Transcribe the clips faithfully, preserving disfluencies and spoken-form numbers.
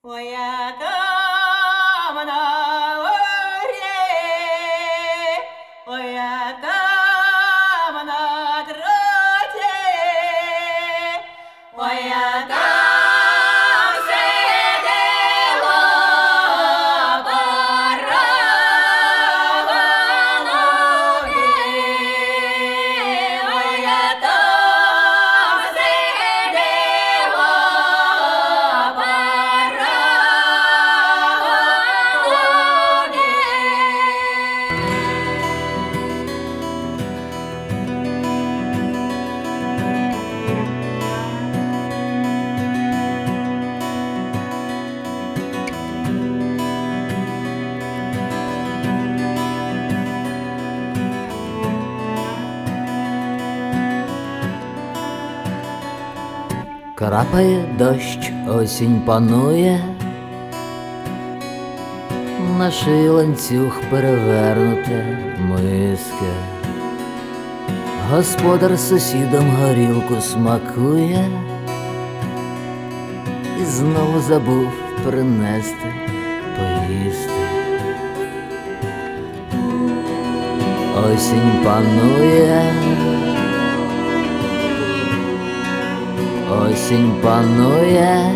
Ой, я там на горе, ой, я там на троте, ой, я там сидела баранове, ой, я там сидела Крапає дощ, осінь панує, на шиї ланцюг перевернуте миски. Господар сусідом горілку смакує і знову забув принести поїсти. Осінь панує, осінь панує,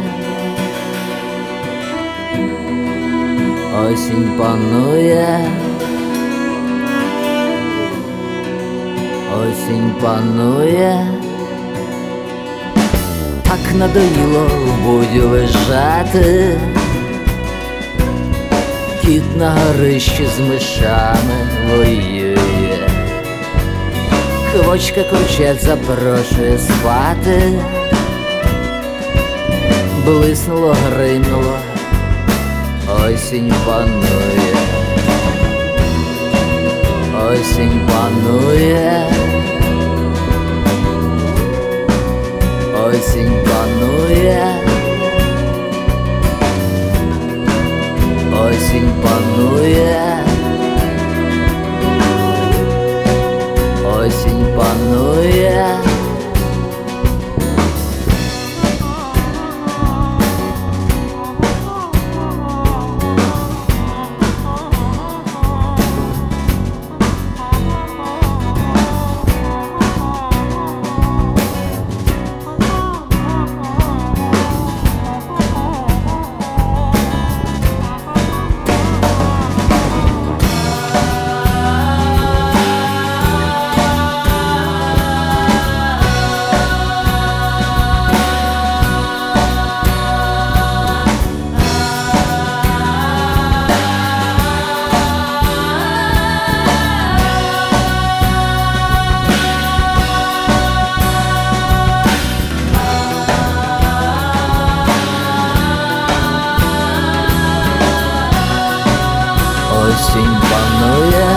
осінь панує, осінь панує. Так надоїло в будю лежати, кіт на горищі з мишами воює, квочка курчат запрошує спати. Блиснуло, гримнуло, осінь панує, осінь панує, осінь панує, осінь панує, осінь панує. Осінь панує,